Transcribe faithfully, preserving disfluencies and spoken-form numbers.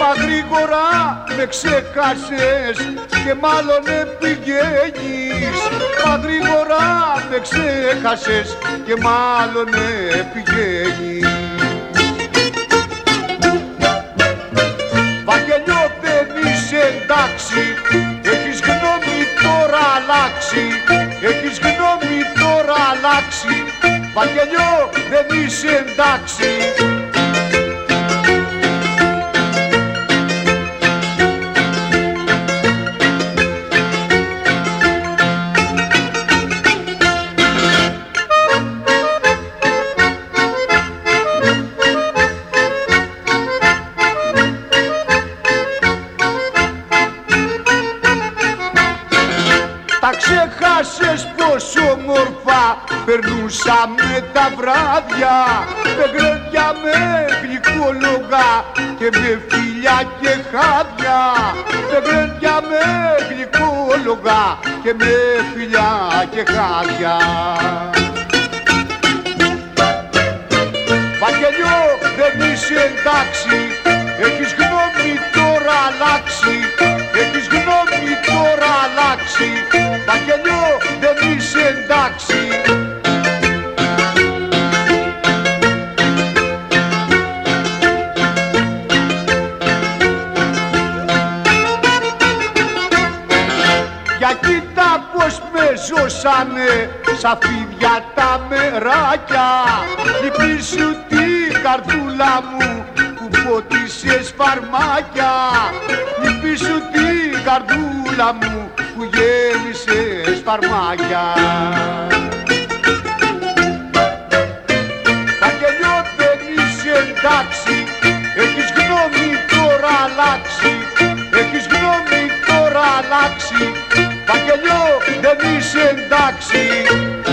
Μα γρήγορα με ξέχασες και μάλλον πηγαίνεις. Μα γρήγορα με ξέχασες και μάλλον πηγαίνεις. Βαγγελιό δεν είσαι εντάξει, έχεις γνώμη τώρα αλλάξει. Έχεις γνώμη τώρα αλλάξει. Βαγγελιό δεν είσαι εντάξει. Τα ξέχασες πως όμορφα περνούσαμε τα βράδια, με γρέντια, με γλυκόλογα και με φιλιά και χάδια. Με γρέντια, με γλυκόλογα και με φιλιά και χάδια. Βαγγελιό δεν είσαι εντάξει, έχεις γνώμη τώρα αλλάξει. Έχεις γνώμη τώρα αλλάξει. Βαγγελιό δεν είσαι εντάξει. Για κοίτα πως με ζώσανε σαν φίδια τα μεράκια. Λυπή σου την καρδούλα μου που φώτισες φαρμάκια. Λυπή σου την καρδούλα μου που γέμισες φαρμάκια. Βαγγελιό δεν είσαι εντάξει, έχεις γνώμη τώρα αλλάξει. Έχεις γνώμη τώρα αλλάξει. Βαγγελιό δεν είσαι εντάξει.